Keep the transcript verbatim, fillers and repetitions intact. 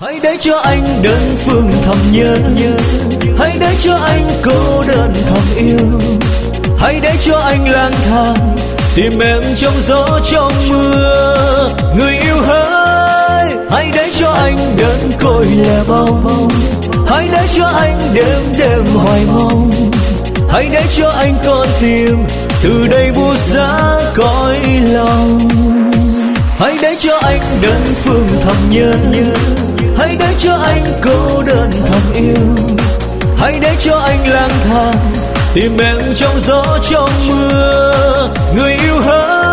Hãy để cho anh đơn phương thầm nhớ, hãy để cho anh cô đơn thầm yêu, hãy để cho anh lang thang tìm em trong gió trong mưa. Người yêu hỡi, hãy để cho anh đơn côi lẻ bóng, hãy để cho anh đêm đêm hoài mong, hãy để cho anh con tim từ đây buốt giá cõi lòng. Hãy để cho anh đơn phương thầm nhớ, hãy để cho anh cô đơn thầm yêu, hãy để cho anh lang thang tìm em trong gió trong mưa. Người yêu hỡi,